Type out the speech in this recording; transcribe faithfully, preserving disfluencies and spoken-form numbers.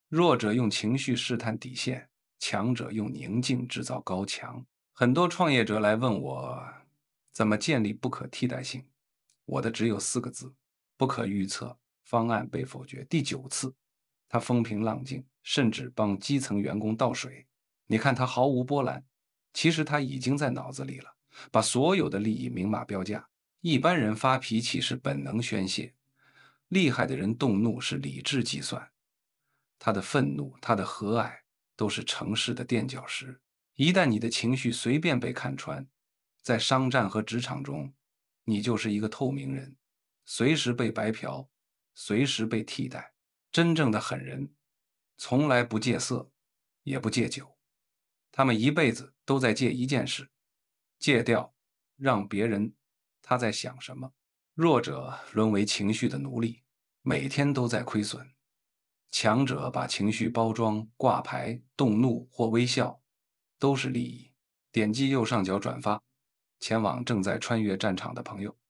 弱者用情绪试探底线，强者用宁静制造高墙。很多创业者来问我，怎么建立不可替代性？我的只有四个字：不可预测。方案被否决第九次，他风平浪静，甚至帮基层员工倒水。你看他毫无波澜，其实他已经在脑子里了，把所有的利益明码标价。一般人发脾气是本能宣泄，厉害的人动怒是理智计算。他的愤怒，他的和蔼，都是城市的垫脚石。一旦你的情绪随便被看穿，在商战和职场中，你就是一个透明人，随时被白嫖，随时被替代。真正的狠人，从来不戒色，也不戒酒，他们一辈子都在戒一件事，戒掉让别人他在想什么。弱者沦为情绪的奴隶，每天都在亏损。强者把情绪包装、挂牌、动怒或微笑，都是利益。点击右上角转发，前往正在穿越战场的朋友。